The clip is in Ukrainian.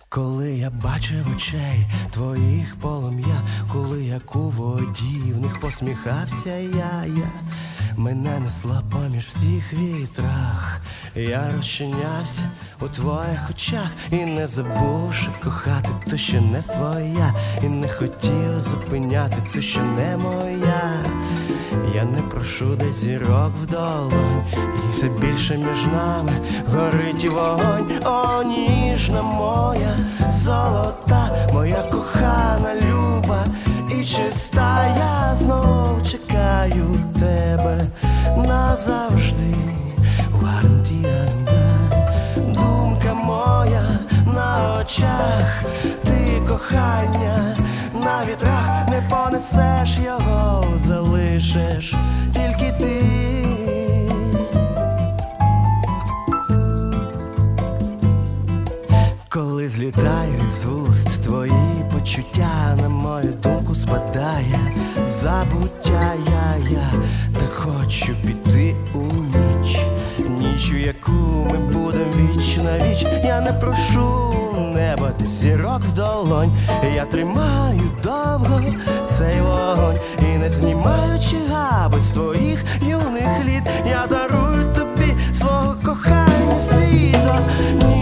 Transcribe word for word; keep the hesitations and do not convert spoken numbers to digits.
Коли я бачив очей твоїх полум'я, коли як у воді в них посміхався я, я мене несла поміж всіх вітрах. Я розчинявся у твоїх очах і не забувши кохати ту, що не своя, і не хотів зупиняти ту, що не моя. Я не прошу десь зірок в долонь, і все більше між нами горить і вогонь. О, ніжна моя, золота, моя кохана, люба і чиста, я знов чекаю тебе назавжди. Думка моя на очах, ти кохання на вітрах, не понесеш його, залишиш тільки ти. Коли злітають з уст твої почуття, на мою думку спадає забуття. Я, я так хочу піти у ніч, ніч, у яку ми будем віч на віч. Я не прошу неба, зірок в долонь, я тримаю довго цей вогонь, і не знімаючи габи з твоїх юних літ, я дарую тобі свого кохання світла.